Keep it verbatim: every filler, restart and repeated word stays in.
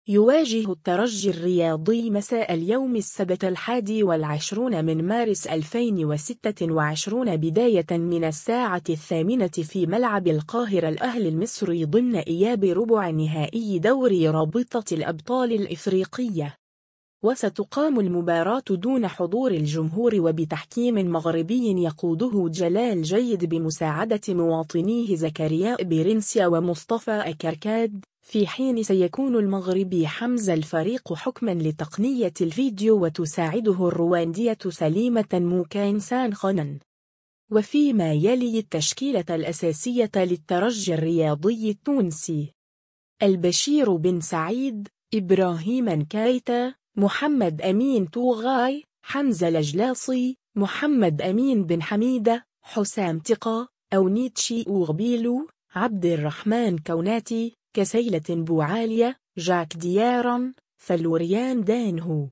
يواجه الترجي الرياضي مساء اليوم السبت الحادي والعشرون من مارس ألفين وستة وعشرين بداية من الساعة الثامنة في ملعب القاهرة الأهلي المصري ضمن إياب ربع نهائي دوري رابطة الأبطال الإفريقية. وستقام المباراة دون حضور الجمهور وبتحكيم مغربي يقوده جلال جيد بمساعدة مواطنيه زكريا برنسيا ومصطفى أكركاد، في حين سيكون المغربي حمزة الفريق حكما لتقنية الفيديو وتساعده الرواندية سليمة موكانسان خنن. وفيما يلي التشكيلة الأساسية للترجي الرياضي التونسي: البشير بن سعيد، إبراهيم كايتا، محمد أمين توغاي، حمزة الجلاصي، محمد أمين بن حميدة، حسام تقى، أونيتشي أوغبيلو، عبد الرحمن كوناتي، كسيلة بوعالية، جاك ديارن، فلوريان دانهو.